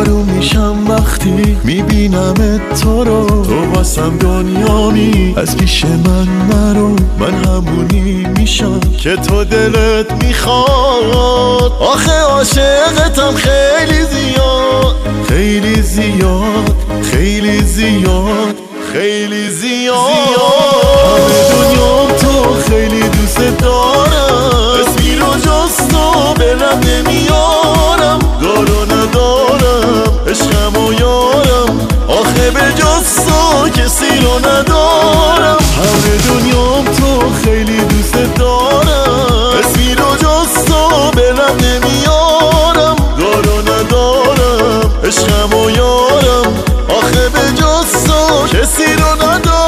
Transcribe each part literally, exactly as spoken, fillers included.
آروم میشم وقتی میبینم تو رو، تو واسم دنیامی، از پیش من نرو. من همونی میشم که تو دلت میخواد. آخه عاشقتم خیلی زیاد، خیلی زیاد، خیلی زیاد، خیلی زیاد. همه دنیام تو، خیلی دوست دارم، اسمی رو جز تو به لب نمیارم. دارو ندارم عشقم و یارم، آخه به جز تو کسی رو ندارم. همه دنیام تو، خیلی دوست دارم، اسمی رو جز تو به لب نمیارم. دارو ندارم عشقم و یارم، آخه به جز تو کسی رو ندارم.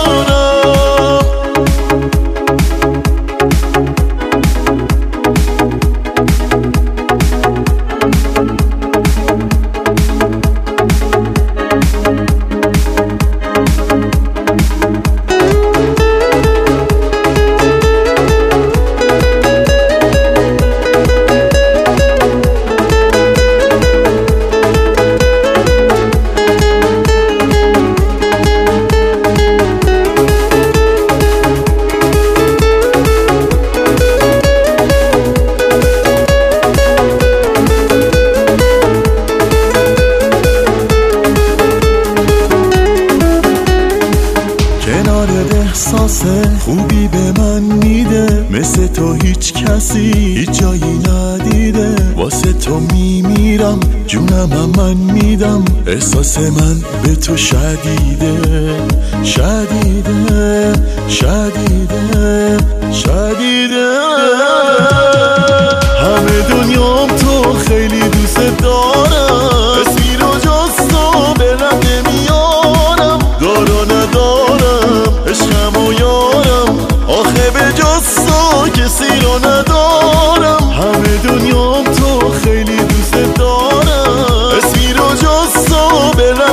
احساس خوبی به من میده، مثل تو هیچ کسی هیچ جایی ندیده. واسه تو میمیرم، جونم من میدم، احساس من به تو شدیده، شدیده، شدیده، شدیده. همه دنیام تو، خیلی دوست دارم، اسمی رو جز تو به لب نمیارم. دارو ندارم عشقم و یارم، آخه به جز تو کسی رو ندارم. همه دنیام تو، خیلی دوست دارم، اسمی رو جز تو به لب